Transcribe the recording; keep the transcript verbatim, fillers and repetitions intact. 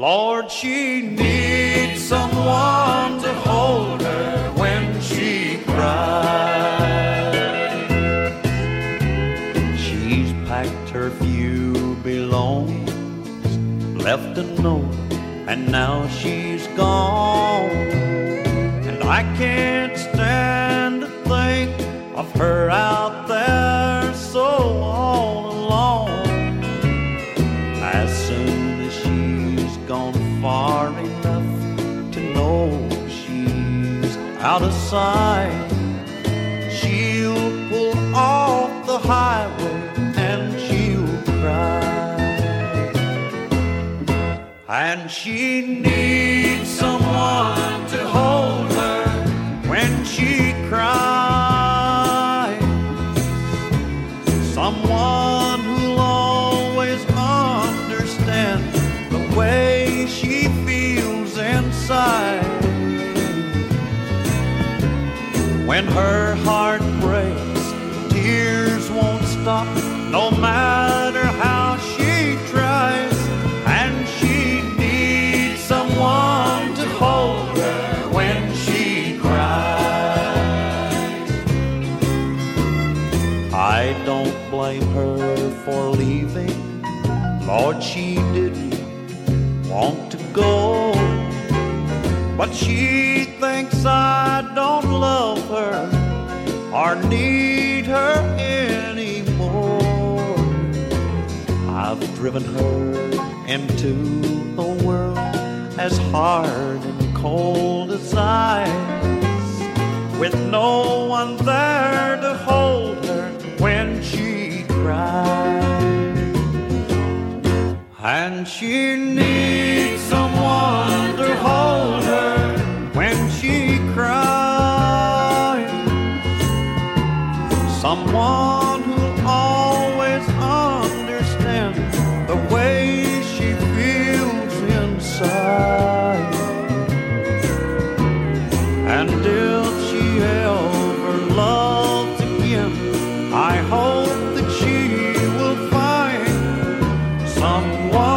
Lord, she needs someone to hold her when she cries. She's packed her few belongings, left a note, and now she's gone. And I can't stand to think of her out there so all alone. As soon as she's gone far enough to know she's out of sight, she'll pull off the highway and she'll cry. And she needs someone to hold her when she cries. Someone who'll always understand the way she feels inside. When her heart breaks, tears won't stop, no matter how she tries. And she needs someone to hold her when she cries. I don't blame her for leaving. Lord, she didn't want to go, but she thinks I don't love her or need her anymore. I've driven her into a world as hard and cold as ice, with no one there to hold her when she cries. And she needs someone to hold her when she cries. Someone who'll always understand the way she feels inside. And if she ever loves again, I hope that she will find someone